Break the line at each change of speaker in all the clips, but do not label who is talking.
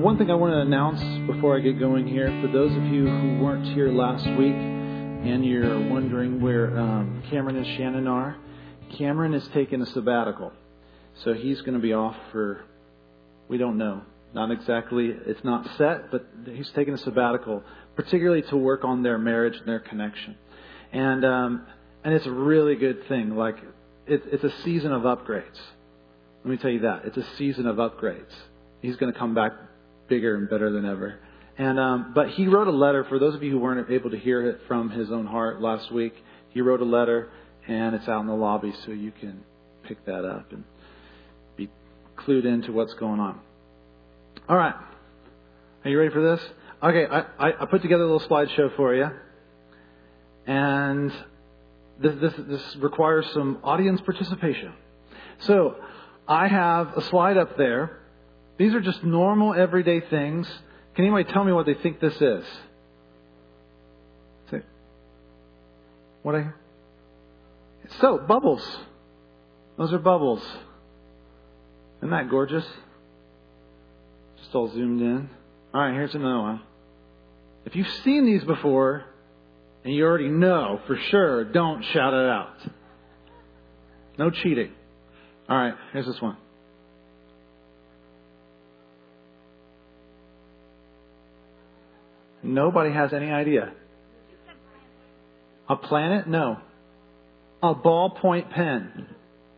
one thing I want to announce before I get going here, for those of you who weren't here last week and you're wondering where Cameron and Shannon are, Cameron is taking a sabbatical. So he's going to be off for, we don't know, not exactly, it's not set, but he's taking a sabbatical, particularly to work on their marriage and their connection. And it's a really good thing. Like, it's a season of upgrades. Let me tell you that. It's a season of upgrades. He's going to come back bigger and better than ever. And but he wrote a letter, for those of you who weren't able to hear it from his own heart last week, he wrote a letter, and it's out in the lobby, so you can pick that up and be clued into what's going on. All right. Are you ready for this? Okay, I put together a little slideshow for you. And this requires some audience participation. So I have a slide up there. These are just normal, everyday things. Can anybody tell me what they think this is? Say, so, bubbles. Those are bubbles. Isn't that gorgeous? Just all zoomed in. All right, here's another one. If you've seen these before, and you already know for sure, don't shout it out. No cheating. All right, here's this one. Nobody has any idea. A planet? No. A ballpoint pen.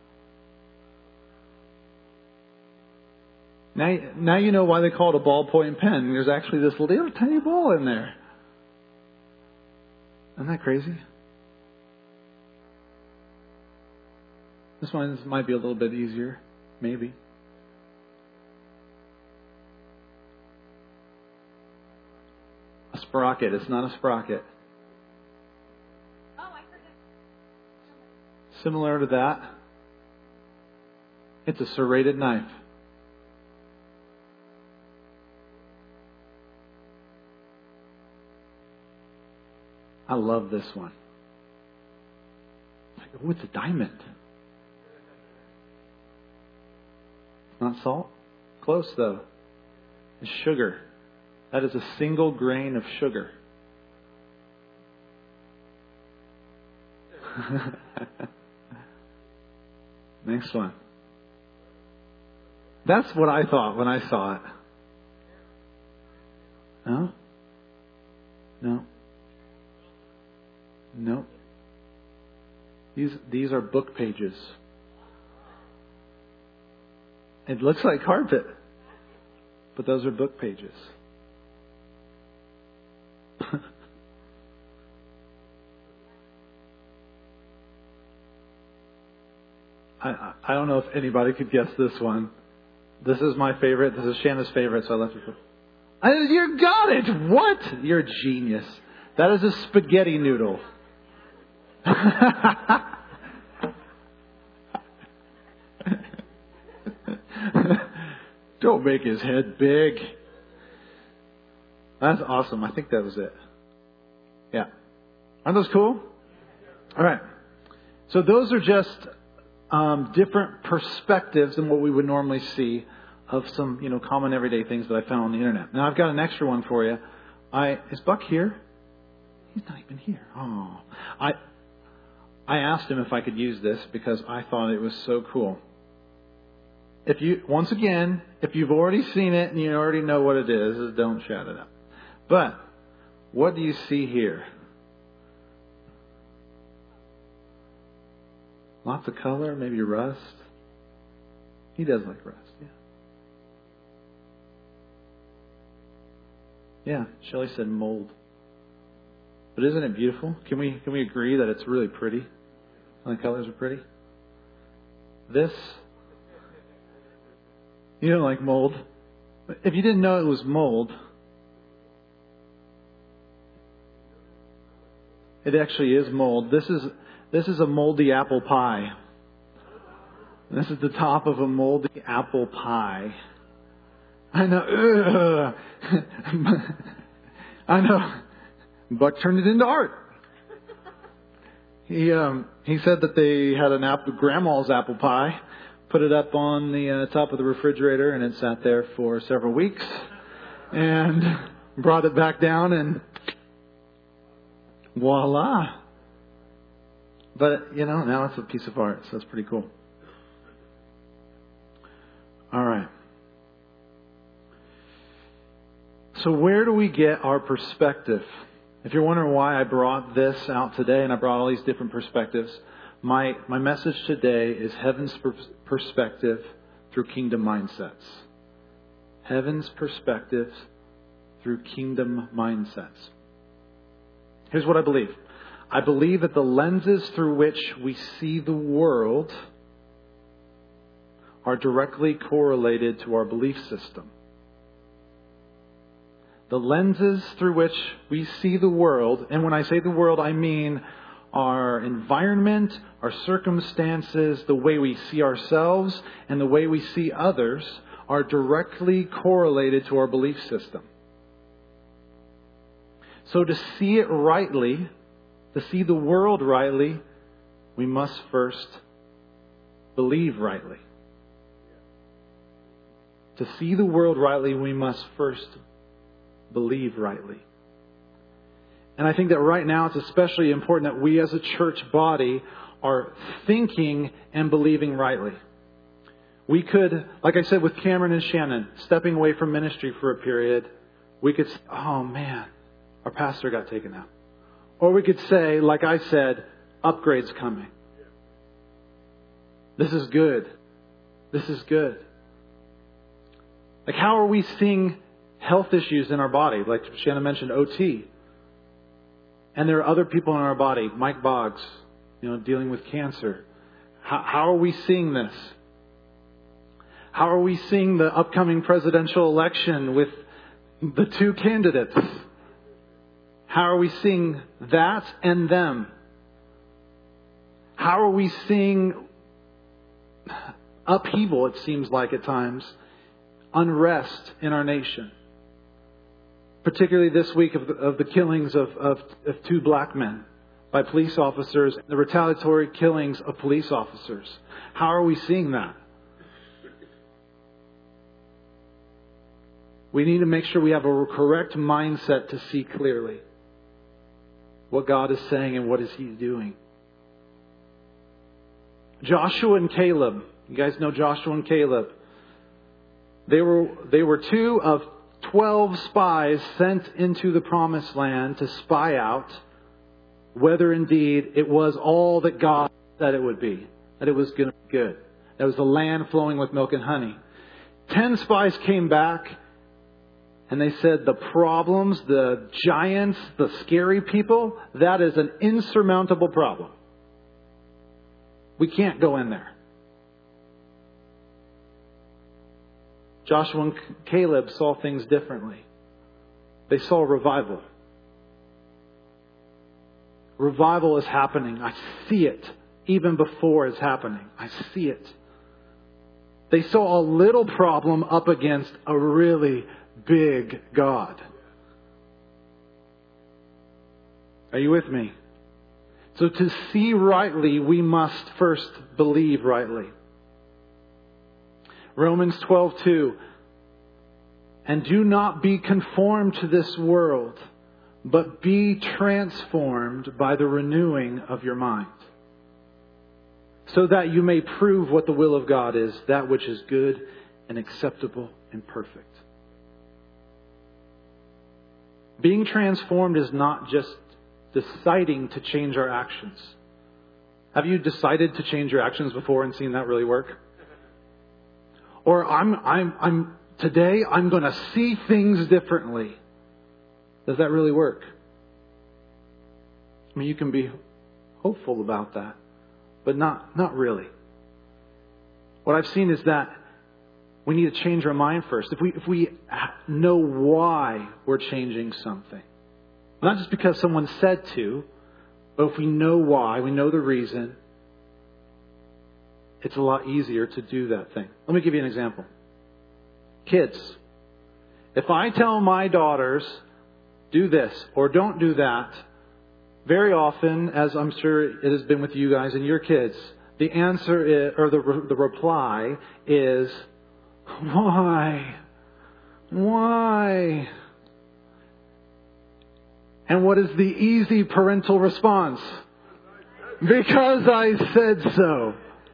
Now you know why they call it a ballpoint pen. There's actually this little tiny ball in there. Isn't that crazy? This one might be a little bit easier. Maybe. A sprocket. It's not a sprocket.
Oh, I heard it.
Similar to that. It's a serrated knife. I love this one. Oh, it's a diamond. Not salt? Close, though. It's sugar. That is a single grain of sugar. Next one. That's what I thought when I saw it. No? No. No. These are book pages. It looks like carpet, but those are book pages. I don't know if anybody could guess this one. This is my favorite. This is Shanna's favorite, so I left it for... You got it! What? You're a genius. That is a spaghetti noodle. Don't make his head big. That's awesome. I think that was it. Yeah. Aren't those cool? All right. So those are just different perspectives than what we would normally see of some, common everyday things that I found on the internet. Now I've got an extra one for you. Is Buck here? He's not even here. Oh, I asked him if I could use this because I thought it was so cool. If you've already seen it and you already know what it is, don't shout it out. But what do you see here? Lots of color, maybe rust. He does like rust, yeah. Yeah, Shelley said mold. But isn't it beautiful? Can we agree that it's really pretty? And the colors are pretty? This, you don't like mold. If you didn't know it was mold, it actually is mold. This is a moldy apple pie. This is the top of a moldy apple pie. I know. I know. Buck turned it into art. He said that they had grandma's apple pie, put it up on the top of the refrigerator, and it sat there for several weeks. and brought it back down, and voila. But, now it's a piece of art, so it's pretty cool. All right. So where do we get our perspective? If you're wondering why I brought this out today and I brought all these different perspectives, my message today is heaven's perspective through kingdom mindsets. Heaven's perspective through kingdom mindsets. Here's what I believe. I believe that the lenses through which we see the world are directly correlated to our belief system. The lenses through which we see the world, and when I say the world, I mean our environment, our circumstances, the way we see ourselves, and the way we see others are directly correlated to our belief system. So to see it rightly, to see the world rightly, we must first believe rightly. To see the world rightly, we must first believe rightly. And I think that right now it's especially important that we as a church body are thinking and believing rightly. We could, like I said with Cameron and Shannon, stepping away from ministry for a period, we could say, oh man, our pastor got taken out. Or we could say, like I said, upgrades coming. This is good. This is good. Like how are we seeing health issues in our body? Like Shannon mentioned, OT. And there are other people in our body, Mike Boggs, dealing with cancer. How are we seeing this? How are we seeing the upcoming presidential election with the two candidates? How are we seeing that and them? How are we seeing upheaval, it seems like at times, unrest in our nation? Particularly this week of the killings of two black men by police officers, the retaliatory killings of police officers. How are we seeing that? We need to make sure we have a correct mindset to see clearly what God is saying and what is He doing. Joshua and Caleb. You guys know Joshua and Caleb. They were two of 12 spies sent into the promised land to spy out whether indeed it was all that God said it would be. That it was going to be good. That was the land flowing with milk and honey. 10 spies came back and they said the problems, the giants, the scary people, that is an insurmountable problem. We can't go in there. Joshua and Caleb saw things differently. They saw revival. Revival is happening. I see it even before it's happening. I see it. They saw a little problem up against a really big God. Are you with me? So to see rightly, we must first believe rightly. Romans 12:2. And do not be conformed to this world, but be transformed by the renewing of your mind, so that you may prove what the will of God is, that which is good and acceptable and perfect. Being transformed is not just deciding to change our actions. Have you decided to change your actions before and seen that really work? Or today I'm going to see things differently. Does that really work? I mean, you can be hopeful about that, but not really. What I've seen is that we need to change our mind first. If we know why we're changing something, not just because someone said to, but if we know why, we know the reason, it's a lot easier to do that thing. Let me give you an example. Kids, if I tell my daughters, do this or don't do that, very often, as I'm sure it has been with you guys and your kids, the answer is, or the reply is, why? Why? And what is the easy parental response? Because I said so.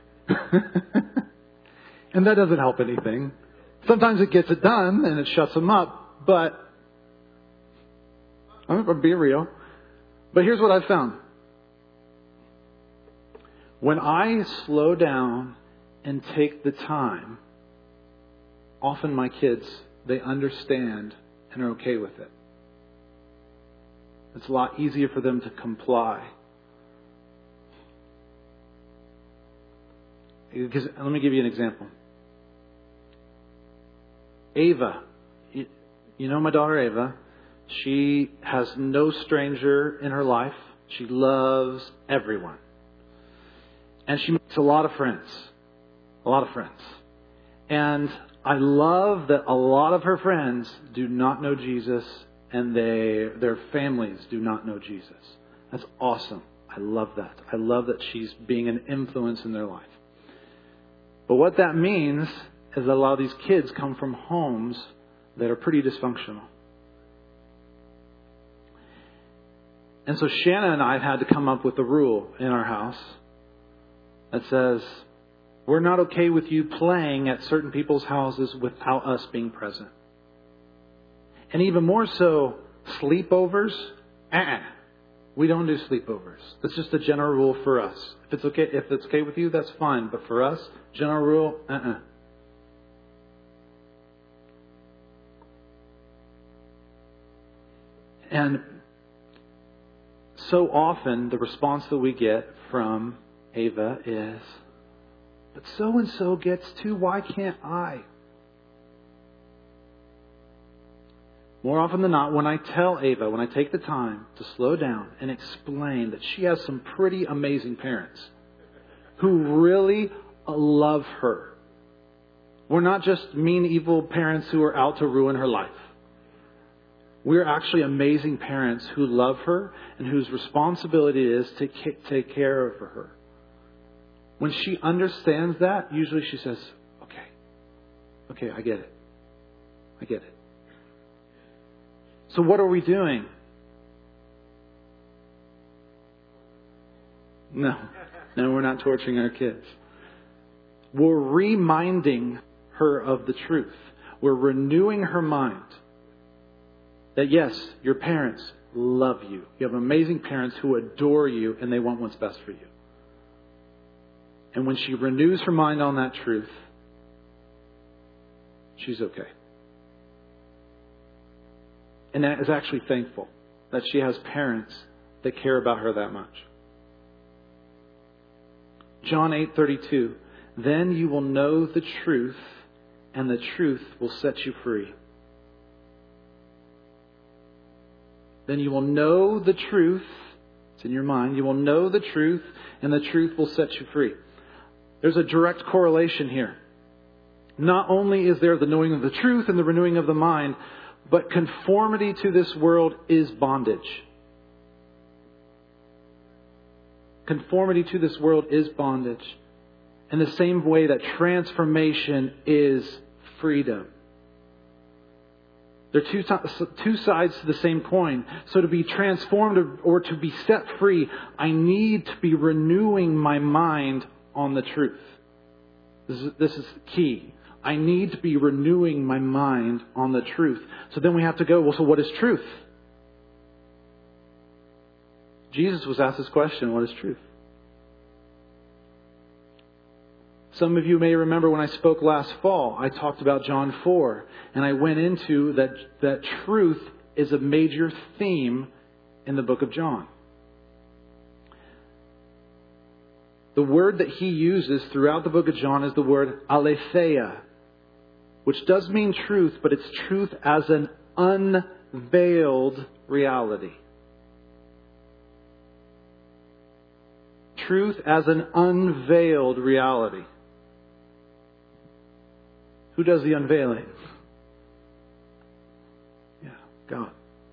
And that doesn't help anything. Sometimes it gets it done and it shuts them up, but I'm going to be real. But here's what I've found. When I slow down and take the time, often my kids, they understand and are okay with it. It's a lot easier for them to comply. Because, let me give you an example. Ava, you know my daughter Ava, she has no stranger in her life. She loves everyone. And she makes a lot of friends. A lot of friends. And I love that a lot of her friends do not know Jesus and their families do not know Jesus. That's awesome. I love that. I love that she's being an influence in their life. But what that means is that a lot of these kids come from homes that are pretty dysfunctional. And so Shanna and I have had to come up with a rule in our house that says, we're not okay with you playing at certain people's houses without us being present. And even more so, sleepovers, we don't do sleepovers. That's just a general rule for us. If it's okay with you, that's fine. But for us, general rule, And so often the response that we get from Ava is, but so-and-so gets to, why can't I? More often than not, when I tell Ava, when I take the time to slow down and explain that she has some pretty amazing parents who really love her. We're not just mean, evil parents who are out to ruin her life. We're actually amazing parents who love her and whose responsibility it is to take care of her. When she understands that, usually she says, okay, I get it. So what are we doing? No, we're not torturing our kids. We're reminding her of the truth. We're renewing her mind. That yes, your parents love you. You have amazing parents who adore you and they want what's best for you. And when she renews her mind on that truth, she's okay. And that is actually thankful that she has parents that care about her that much. John 8:32, then you will know the truth, and the truth will set you free. Then you will know the truth. It's in your mind. You will know the truth, and the truth will set you free. There's a direct correlation here. Not only is there the knowing of the truth and the renewing of the mind, but conformity to this world is bondage. Conformity to this world is bondage. In the same way that transformation is freedom. They're two sides to the same coin. So to be transformed or to be set free, I need to be renewing my mind on the truth. This is key. I need to be renewing my mind on the truth. So then we have to go, well, so what is truth? Jesus was asked this question, what is truth? Some of you may remember when I spoke last fall, I talked about John 4, and I went into that truth is a major theme in the book of John. The word that he uses throughout the book of John is the word aletheia, which does mean truth, but it's truth as an unveiled reality. Truth as an unveiled reality. Who does the unveiling? Yeah, God.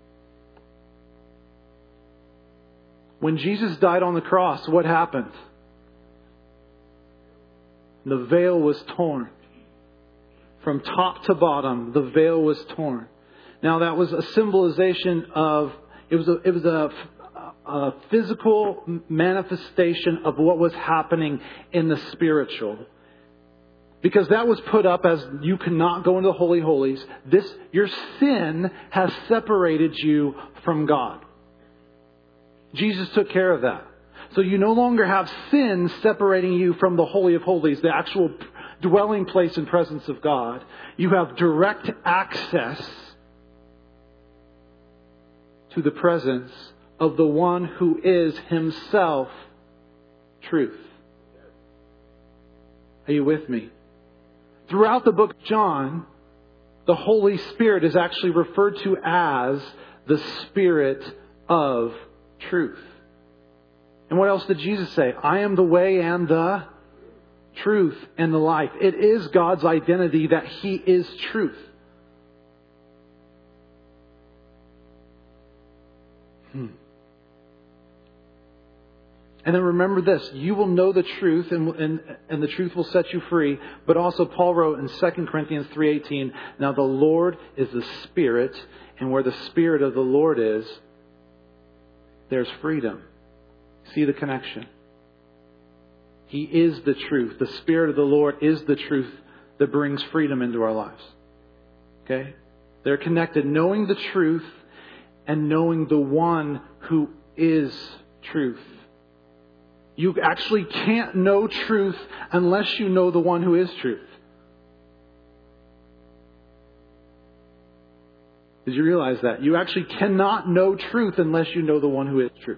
When Jesus died on the cross, what happened? The veil was torn. From top to bottom, the veil was torn. Now that was a symbolization of, it was a physical manifestation of what was happening in the spiritual. Because that was put up as you cannot go into the Holy Holies. Your sin has separated you from God. Jesus took care of that. So you no longer have sin separating you from the Holy of Holies, the actual dwelling place and presence of God. You have direct access to the presence of the one who is himself truth. Are you with me? Throughout the book of John, the Holy Spirit is actually referred to as the Spirit of truth. And what else did Jesus say? I am the way and the truth and the life. It is God's identity that He is truth. And then remember this, you will know the truth and the truth will set you free. But also Paul wrote in 2 Corinthians 3:18, now the Lord is the Spirit, and where the Spirit of the Lord is, there's freedom. See the connection? He is the truth. The Spirit of the Lord is the truth that brings freedom into our lives. Okay? They're connected. Knowing the truth and knowing the one who is truth. You actually can't know truth unless you know the one who is truth. Did you realize that? You actually cannot know truth unless you know the one who is truth.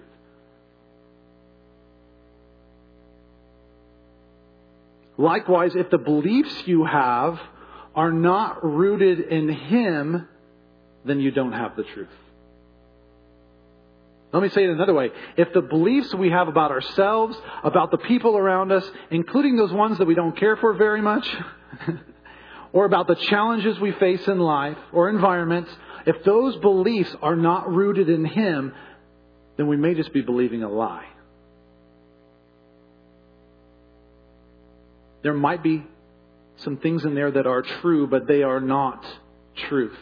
Likewise, if the beliefs you have are not rooted in Him, then you don't have the truth. Let me say it another way. If the beliefs we have about ourselves, about the people around us, including those ones that we don't care for very much, or about the challenges we face in life or environments, if those beliefs are not rooted in Him, then we may just be believing a lie. There might be some things in there that are true, but they are not truth.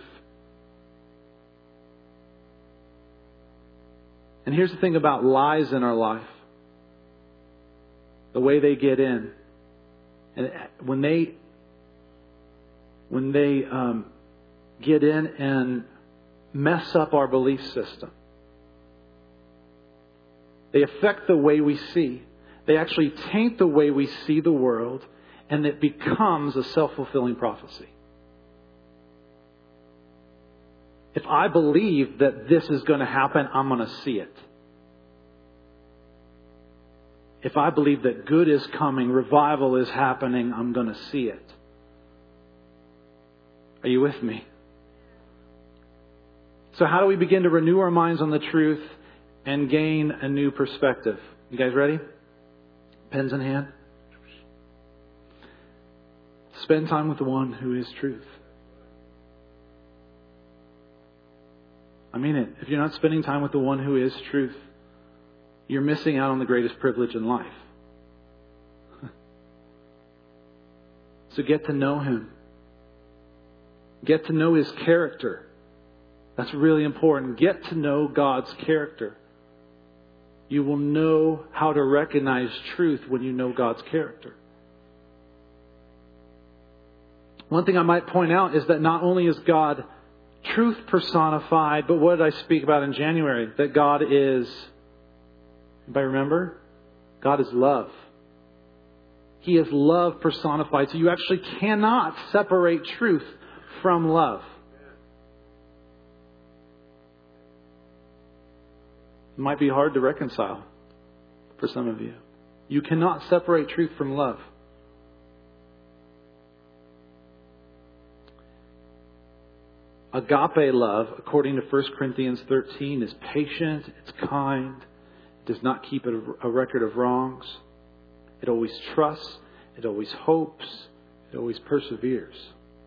And here's the thing about lies in our life. The way they get in. And when they get in and mess up our belief system, they affect the way we see. They actually taint the way we see the world, and it becomes a self-fulfilling prophecy. If I believe that this is going to happen, I'm going to see it. If I believe that good is coming, revival is happening, I'm going to see it. Are you with me? So how do we begin to renew our minds on the truth and gain a new perspective? You guys ready? Pens in hand? Spend time with the one who is truth. I mean it. If you're not spending time with the one who is truth, you're missing out on the greatest privilege in life. So get to know Him. Get to know His character. That's really important. Get to know God's character. You will know how to recognize truth when you know God's character. One thing I might point out is that not only is God truth personified, but what did I speak about in January? That God is, anybody remember? God is love. He is love personified. So you actually cannot separate truth from love. It might be hard to reconcile for some of you. You cannot separate truth from love. Agape love, according to 1 Corinthians 13, is patient, it's kind, it does not keep a record of wrongs. It always trusts, it always hopes, it always perseveres.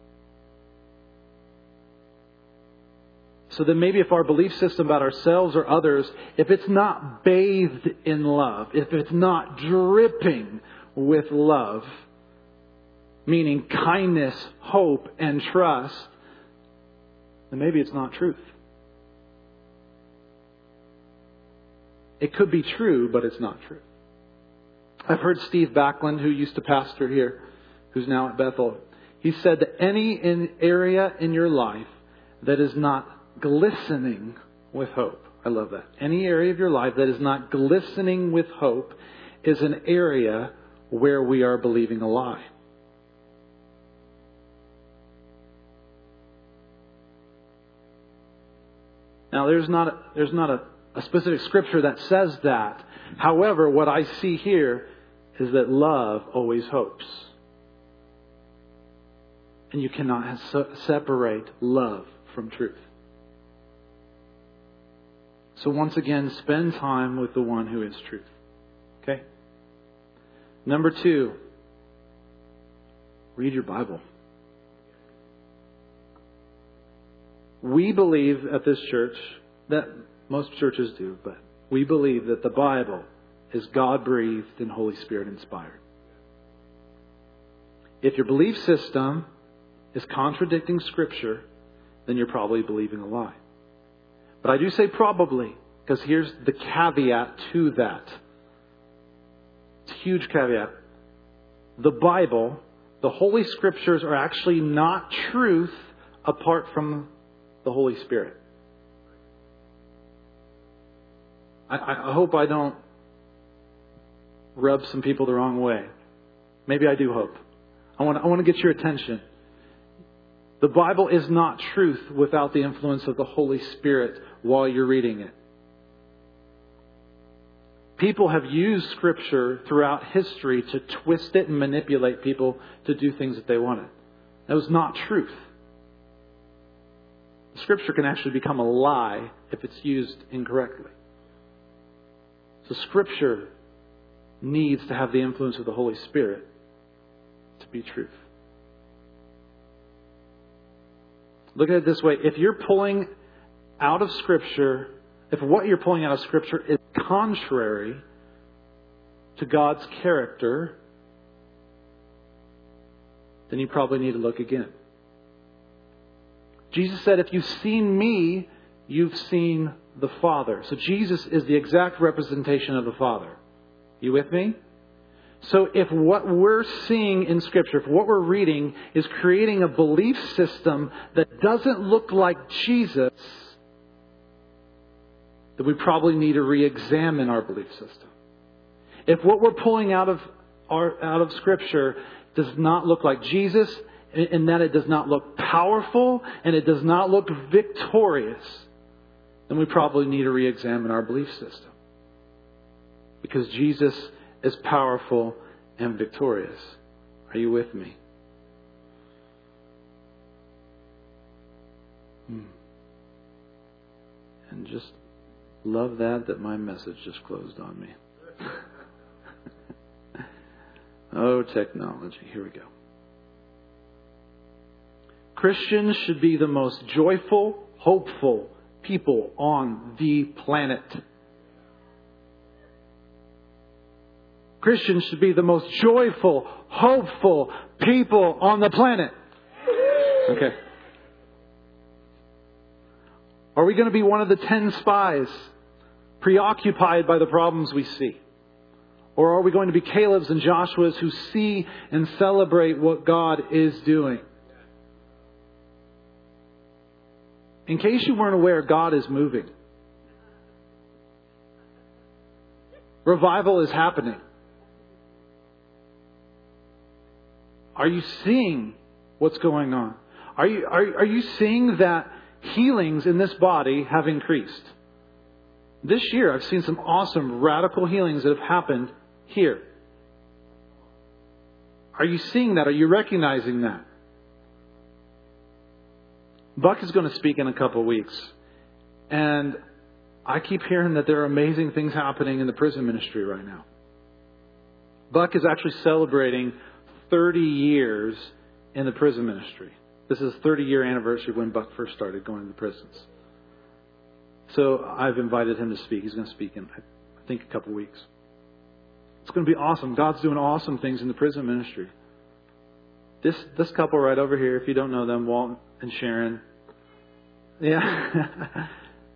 So then maybe if our belief system about ourselves or others, if it's not bathed in love, if it's not dripping with love, meaning kindness, hope, and trust, then maybe it's not truth. It could be true, but it's not true. I've heard Steve Backlund, who used to pastor here, who's now at Bethel, he said that any area in your life that is not glistening with hope. I love that. Any area of your life that is not glistening with hope is an area where we are believing a lie. Now, there's not a specific scripture that says that. However, what I see here is that love always hopes. And you cannot separate love from truth. So once again, spend time with the one who is truth. Okay? Number 2, read your Bible. We believe at this church, that most churches do, but we believe that the Bible is God-breathed and Holy Spirit inspired. If your belief system is contradicting Scripture, then you're probably believing a lie. But I do say probably, because here's the caveat to that. It's a huge caveat. The Bible, the Holy Scriptures, are actually not truth apart from the Holy Spirit. I hope I don't rub some people the wrong way. Maybe I do hope. I want to get your attention. The Bible is not truth without the influence of the Holy Spirit while you're reading it. People have used Scripture throughout history to twist it and manipulate people to do things that they wanted. That was not truth. Scripture can actually become a lie if it's used incorrectly. So Scripture needs to have the influence of the Holy Spirit to be truth. Look at it this way. If you're pulling out of Scripture, if what you're pulling out of Scripture is contrary to God's character, then you probably need to look again. Jesus said, if you've seen me, you've seen the Father. So Jesus is the exact representation of the Father. You with me? So if what we're seeing in Scripture, if what we're reading is creating a belief system that doesn't look like Jesus, then we probably need to re-examine our belief system. If what we're pulling out of Scripture does not look like Jesus, in that it does not look powerful and it does not look victorious, then we probably need to re-examine our belief system. Because Jesus is powerful and victorious. Are you with me? And just love that my message just closed on me. Oh, technology. Here we go. Christians should be the most joyful, hopeful people on the planet. Christians should be the most joyful, hopeful people on the planet. Okay. Are we going to be one of the 10 spies, preoccupied by the problems we see? Or are we going to be Caleb's and Joshua's who see and celebrate what God is doing? In case you weren't aware, God is moving. Revival is happening. Are you seeing what's going on? Are you seeing that healings in this body have increased? This year, I've seen some awesome radical healings that have happened here. Are you seeing that? Are you recognizing that? Buck is going to speak in a couple of weeks. And I keep hearing that there are amazing things happening in the prison ministry right now. Buck is actually celebrating 30 years in the prison ministry. This is the 30-year anniversary when Buck first started going to the prisons. So I've invited him to speak. He's going to speak in, I think, a couple of weeks. It's going to be awesome. God's doing awesome things in the prison ministry. This couple right over here, if you don't know them, Walt and Sharon. Yeah.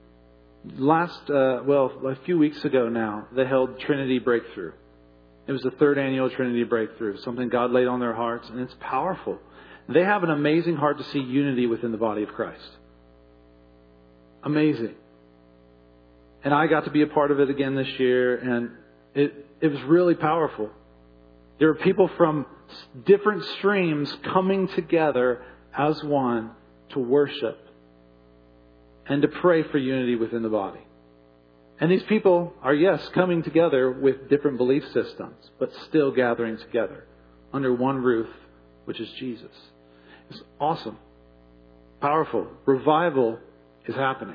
A few weeks ago now, they held Trinity Breakthrough. It was the 3rd annual Trinity Breakthrough, something God laid on their hearts, and it's powerful. They have an amazing heart to see unity within the body of Christ. Amazing. And I got to be a part of it again this year, and it was really powerful. There were people from different streams coming together as one to worship and to pray for unity within the body. And these people are, yes, coming together with different belief systems, but still gathering together under one roof, which is Jesus. It's awesome. Powerful. Revival is happening.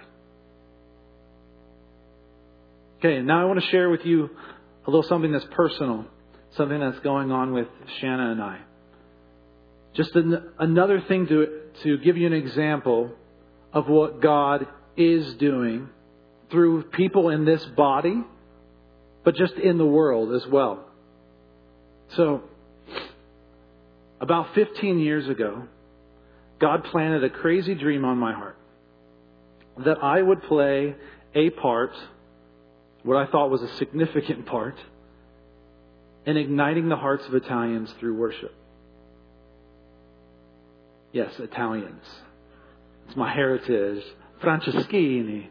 Okay, now I want to share with you a little something that's personal, something that's going on with Shanna and I. Just another thing to give you an example of what God is doing through people in this body, but just in the world as well. So, about 15 years ago, God planted a crazy dream on my heart that I would play a part, what I thought was a significant part, in igniting the hearts of Italians through worship. Yes, Italians. It's my heritage. Franceschini.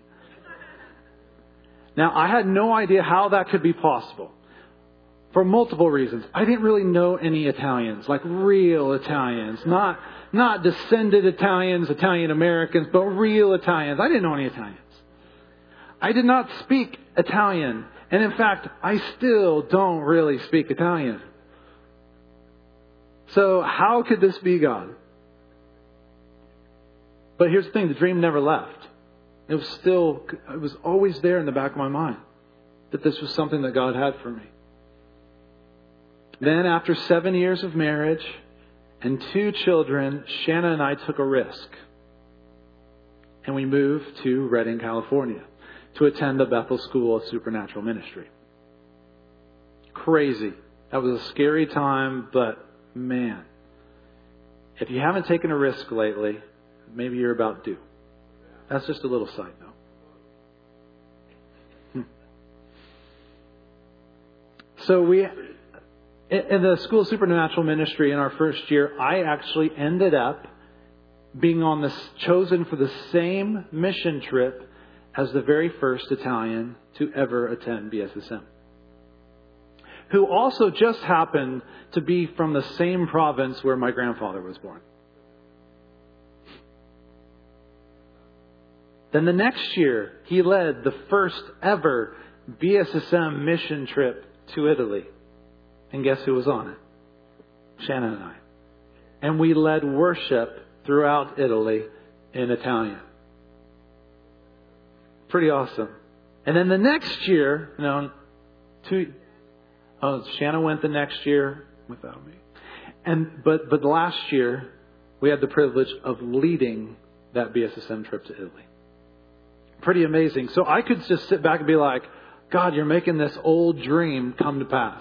Now, I had no idea how that could be possible. For multiple reasons. I didn't really know any Italians, like real Italians. Not descended Italians, Italian Americans, but real Italians. I didn't know any Italians. I did not speak Italian. And in fact, I still don't really speak Italian. So how could this be God? But here's the thing, the dream never left. It was always there in the back of my mind that this was something that God had for me. Then after 7 years of marriage and 2 children, Shanna and I took a risk. And we moved to Redding, California to attend the Bethel School of Supernatural Ministry. Crazy. That was a scary time, but man, if you haven't taken a risk lately, maybe you're about due. That's just a little side note. So in the School of Supernatural Ministry in our first year, I actually ended up being chosen for the same mission trip as the very first Italian to ever attend BSSM, who also just happened to be from the same province where my grandfather was born. Then the next year, he led the first ever BSSM mission trip to Italy. And guess who was on it? Shannon and I. And we led worship throughout Italy in Italian. Pretty awesome. And then the next year, Shannon went the next year without me. But last year, we had the privilege of leading that BSSM trip to Italy. Pretty amazing. So I could just sit back and be like, God, you're making this old dream come to pass.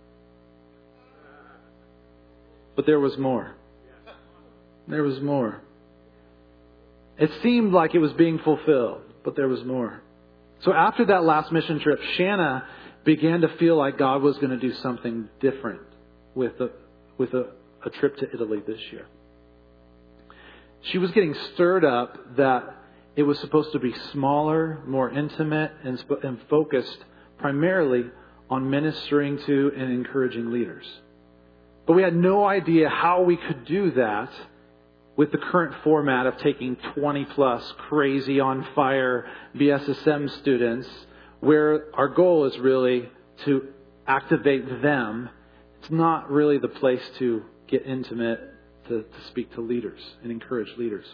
But there was more. There was more. It seemed like it was being fulfilled, but there was more. So after that last mission trip, Shanna began to feel like God was going to do something different with a trip to Italy this year. She was getting stirred up that it was supposed to be smaller, more intimate, and focused primarily on ministering to and encouraging leaders. But we had no idea how we could do that with the current format of taking 20 plus crazy on fire BSSM students, where our goal is really to activate them. It's not really the place to get intimate, to speak to leaders and encourage leaders.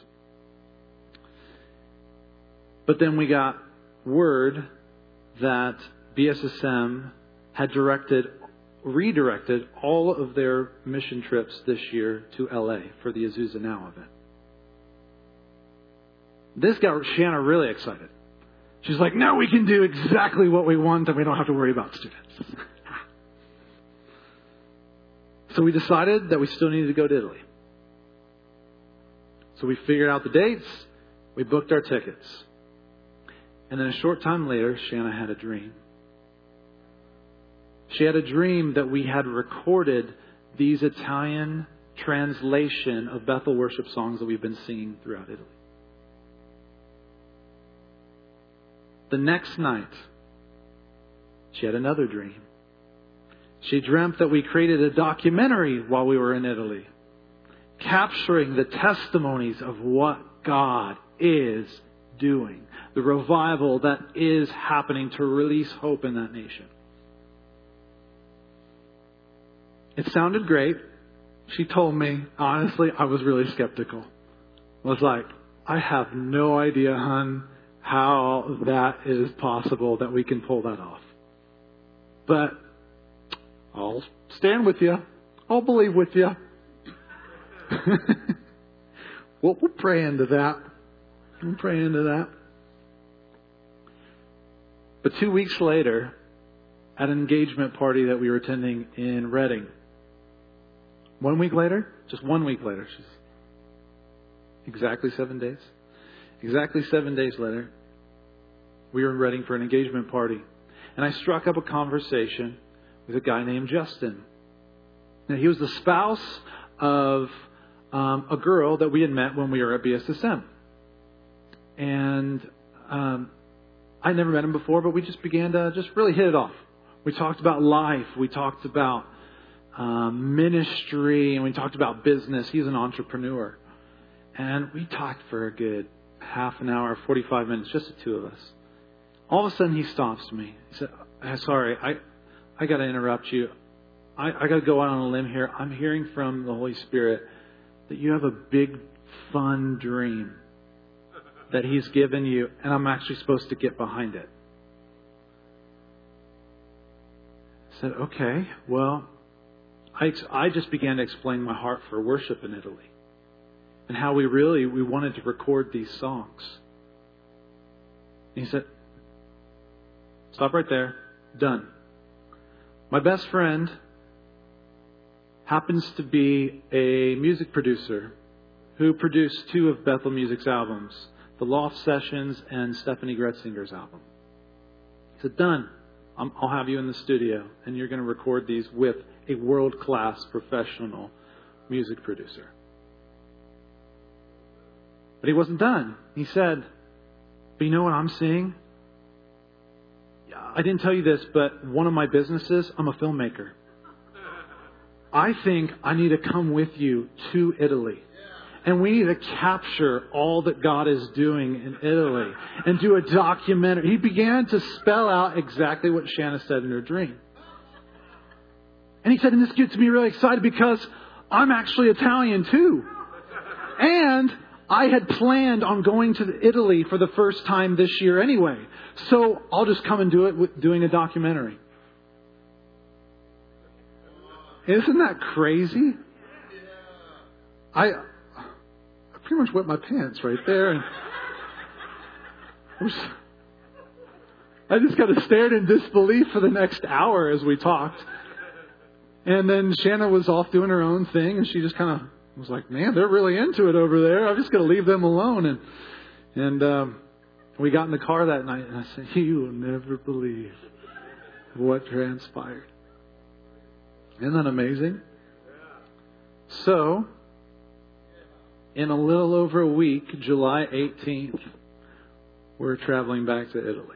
But then we got word that BSSM had redirected all of their mission trips this year to LA for the Azusa Now event. This got Shanna really excited. She's like, now we can do exactly what we want and we don't have to worry about students. So we decided that we still needed to go to Italy. So we figured out the dates. We booked our tickets. And then a short time later, Shanna had a dream. She had a dream that we had recorded these Italian translation of Bethel worship songs that we've been singing throughout Italy. The next night, she had another dream. She dreamt that we created a documentary while we were in Italy, capturing the testimonies of what God is doing, the revival that is happening to release hope in that nation. It sounded great. She told me, honestly, I was really skeptical. I was like, I have no idea, hon, how that is possible that we can pull that off. But I'll stand with you. I'll believe with you. We'll pray into that. We'll pray into that. But 2 weeks later, at an engagement party that we were attending in Reading, 1 week later, just 1 week later, exactly 7 days. Exactly 7 days later, we were in Reading for an engagement party. And I struck up a conversation with a guy named Justin. Now, he was the spouse of a girl that we had met when we were at BSSM. And I'd never met him before, but we just began to just really hit it off. We talked about life. We talked about ministry, and we talked about business. He's an entrepreneur. And we talked for a good half an hour, 45 minutes, just the two of us. All of a sudden, he stops me. He said, sorry, I got to interrupt you. I got to go out on a limb here. I'm hearing from the Holy Spirit that you have a big, fun dream that He's given you, and I'm actually supposed to get behind it. I said, okay, well, I just began to explain my heart for worship in Italy and how we wanted to record these songs. And he said, stop right there. Done. My best friend happens to be a music producer who produced 2 of Bethel Music's albums, the Loft Sessions and Stephanie Gretzinger's album. He said, done. I'll have you in the studio, and you're going to record these with a world-class professional music producer. But he wasn't done. He said, but you know what I'm seeing? I didn't tell you this, but one of my businesses, I'm a filmmaker. I think I need to come with you to Italy. And we need to capture all that God is doing in Italy and do a documentary. He began to spell out exactly what Shanna said in her dream. And he said, and this gets me really excited because I'm actually Italian too. And I had planned on going to Italy for the first time this year anyway. So I'll just come and do it with doing a documentary. Isn't that crazy? I pretty much wet my pants right there. And I just kind of stared in disbelief for the next hour as we talked. And then Shanna was off doing her own thing, and she just kind of was like, man, they're really into it over there. I'm just going to leave them alone. And we got in the car that night, and I said, you will never believe what transpired. Isn't that amazing? So, in a little over a week, July 18th, we're traveling back to Italy.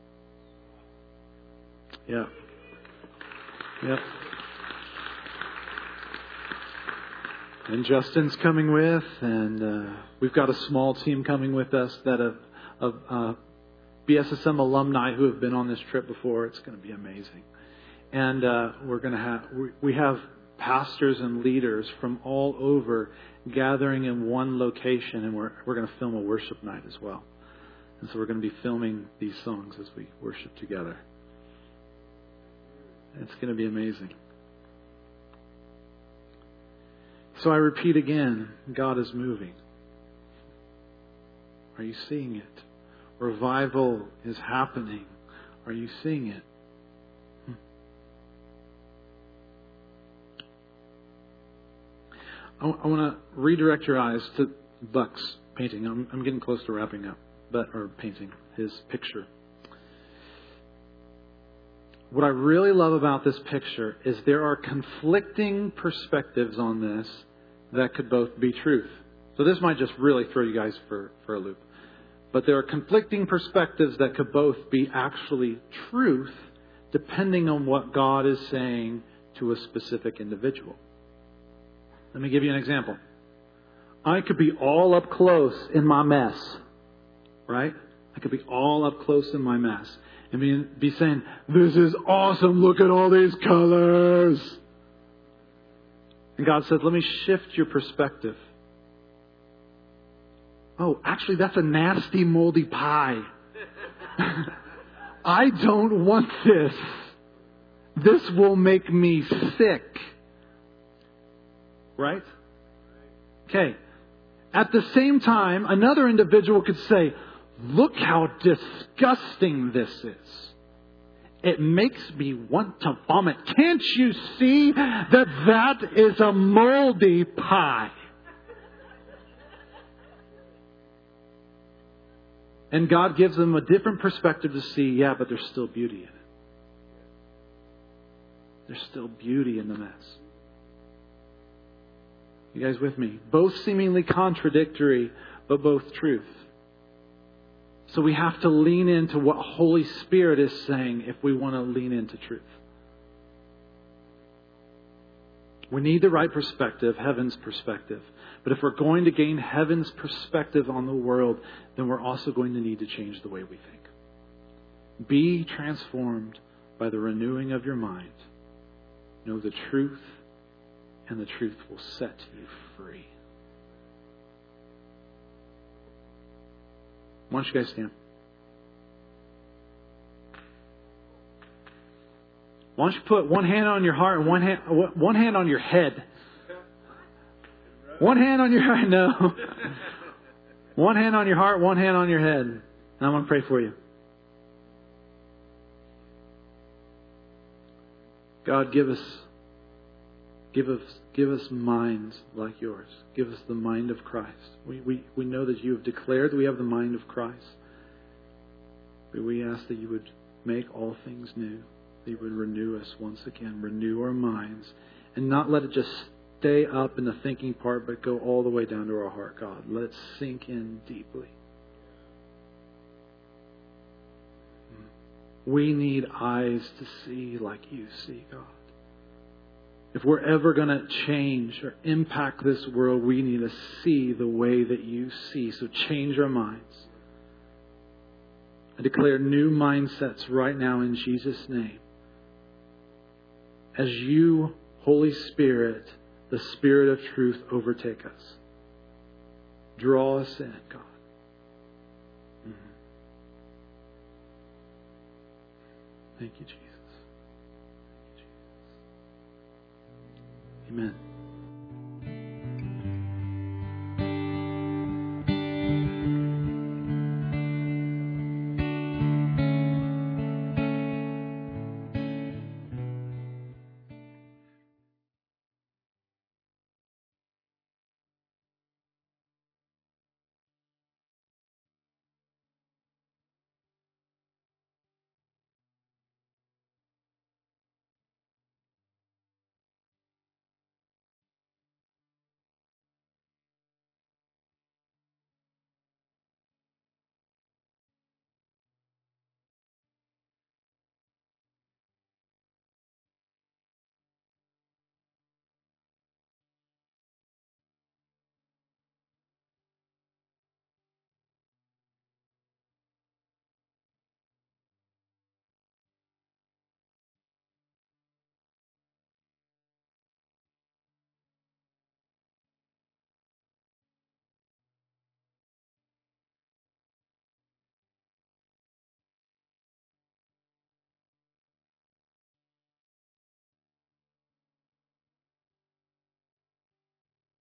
Yeah. Yep. And Justin's coming with, and we've got a small team coming with us that of BSSM alumni who have been on this trip before. It's going to be amazing. And we have pastors and leaders from all over gathering in one location, and we're going to film a worship night as well. And so we're going to be filming these songs as we worship together. It's going to be amazing. So I repeat again, God is moving. Are you seeing it? Revival is happening. Are you seeing it? I want to redirect your eyes to Buck's painting. I'm getting close to wrapping up, or painting his picture. What I really love about this picture is there are conflicting perspectives on this that could both be truth. So this might just really throw you guys for a loop. But there are conflicting perspectives that could both be actually truth depending on what God is saying to a specific individual. Let me give you an example. I could be all up close in my mess, right? I could be all up close in my mess and be saying, this is awesome, look at all these colors. And God says, let me shift your perspective. Oh, actually, that's a nasty, moldy pie. I don't want this. This will make me sick. Right? Okay. At the same time, another individual could say, look how disgusting this is. It makes me want to vomit. Can't you see that is a moldy pie? And God gives them a different perspective to see, yeah, but there's still beauty in it. There's still beauty in the mess. You guys with me? Both seemingly contradictory, but both truth. So we have to lean into what Holy Spirit is saying if we want to lean into truth. We need the right perspective, heaven's perspective. But if we're going to gain heaven's perspective on the world, then we're also going to need to change the way we think. Be transformed by the renewing of your mind. Know the truth, and the truth will set you free. Why don't you guys stand? Why don't you put one hand on your heart and one hand on your head? One hand on your heart. No. One hand on your heart, one hand on your head. And I want to pray for you. God, give us minds like yours. Give us the mind of Christ. We know that you have declared that we have the mind of Christ. But we ask that you would make all things new. That you would renew us once again. Renew our minds. And not let it just stay up in the thinking part, but go all the way down to our heart, God. Let it sink in deeply. We need eyes to see like you see, God. If we're ever going to change or impact this world, we need to see the way that you see. So change our minds. I declare new mindsets right now in Jesus' name. As you, Holy Spirit, the Spirit of truth, overtake us. Draw us in, God. Thank you, Jesus. Amen.